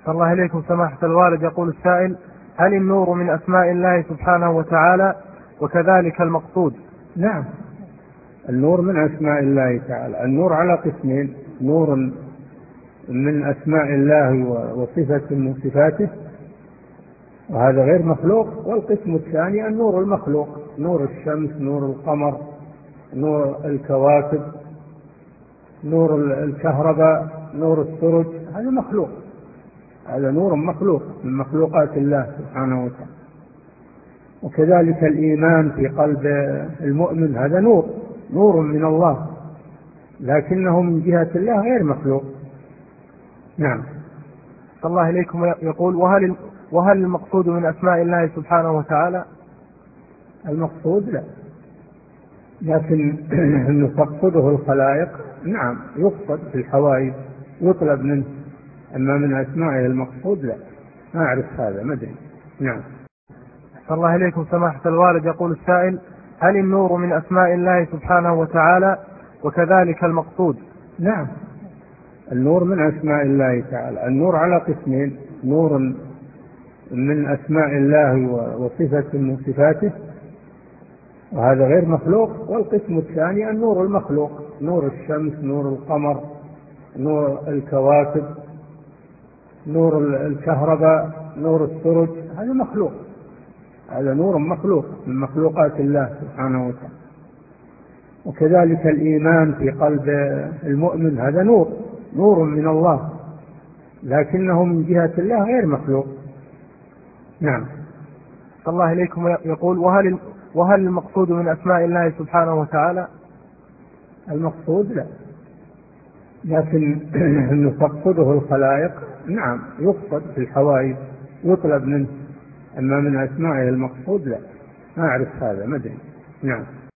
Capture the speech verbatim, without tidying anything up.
الله إليكم سماحة الوالد. يقول السائل: هل النور من أسماء الله سبحانه وتعالى وكذلك المقصود؟ نعم، النور من أسماء الله تعالى. النور على قسمين: نور من أسماء الله وصفة من صفاته، وهذا غير مخلوق. والقسم الثاني النور المخلوق: نور الشمس، نور القمر، نور الكواكب، نور الكهرباء، نور السرج. هذا مخلوق، هذا نور مخلوق من مخلوقات الله سبحانه وتعالى. وكذلك الإيمان في قلب المؤمن هذا نور نور من الله، لكنه من جهة الله غير مخلوق. نعم. الله إليكم يقول: وهل وهل المقصود من أسماء الله سبحانه وتعالى؟ المقصود لا، لكن أنه تقصده الخلائق نعم، يقصد في الحوائج، يطلب منه. أما من أسمائه المقصود لا، ما أعرف هذا، ما أدري. نعم. الله إليكم سماحة الوالد. يقول السائل: هل النور من أسماء الله سبحانه وتعالى وكذلك المقصود؟ نعم، النور من أسماء الله تعالى. النور على قسمين: نور من أسماء الله وصفة من صفاته، وهذا غير مخلوق. والقسم الثاني النور المخلوق: نور الشمس، نور القمر، نور الكواكب، نور الكهرباء، نور السرج. هذا مخلوق، هذا نور مخلوق من مخلوقات الله سبحانه وتعالى. وكذلك الإيمان في قلب المؤمن هذا نور نور من الله، لكنه من جهة الله غير مخلوق. نعم. الله إليكم يقول: وهل وهل المقصود من أسماء الله سبحانه وتعالى؟ المقصود لا، لكن أنه تقصده الخلائق نعم، يقصد في الحوائج، يطلب منه. أما من أسمائه المقصود لا، ما أعرف هذا، ما أدري. نعم.